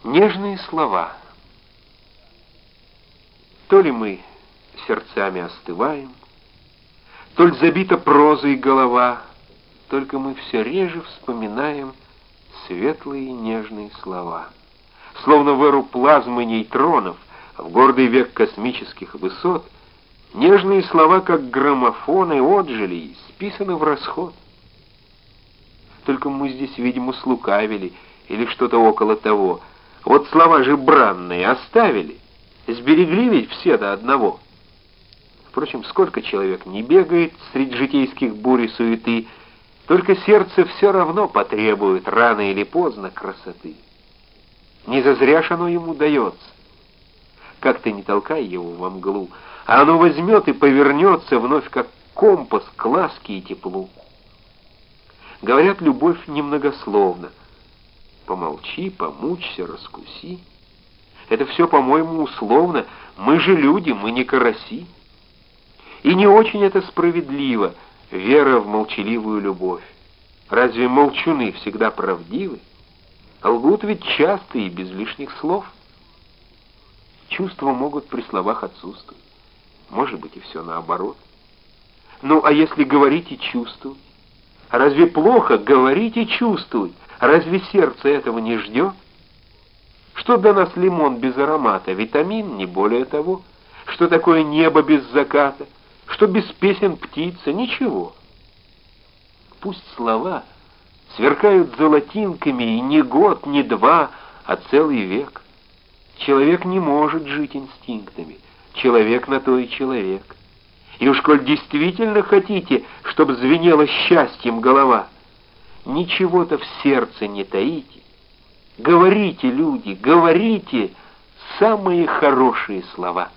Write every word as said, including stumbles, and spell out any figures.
Нежные слова. То ли мы сердцами остываем, то ли забита прозой голова, только мы все реже вспоминаем светлые нежные слова. Словно в эру плазмы нейтронов, в гордый век космических высот, нежные слова, как граммофоны, отжили и списаны в расход. Только мы здесь, видимо, слукавили или что-то около того. Вот слова же бранные оставили, сберегли ведь все до одного. Впрочем, сколько человек не бегает среди житейских бурь и суеты, только сердце все равно потребует рано или поздно красоты. Не зазря ж оно ему дается. Как ты не толкай его во мглу, а оно возьмет и повернется вновь, как компас к ласке и теплу. Говорят, любовь немногословна. Помолчи, помучься, раскуси. Это все, по-моему, условно. Мы же люди, мы не караси. И не очень это справедливо, вера в молчаливую любовь. Разве молчуны всегда правдивы? Лгут ведь часто и без лишних слов. Чувства могут при словах отсутствовать. Может быть, и все наоборот. Ну, а если говорить и чувствовать? Разве плохо говорить и чувствовать? Разве сердце этого не ждет? Что для нас лимон без аромата? Витамин, не более того. Что такое небо без заката? Что без песен птица? Ничего. Пусть слова сверкают золотинками и не год, не два, а целый век. Человек не может жить инстинктами. Человек на то и человек. И уж коль действительно хотите, чтобы звенело счастьем голова, ничего-то в сердце не таите. Говорите, люди, говорите самые хорошие слова.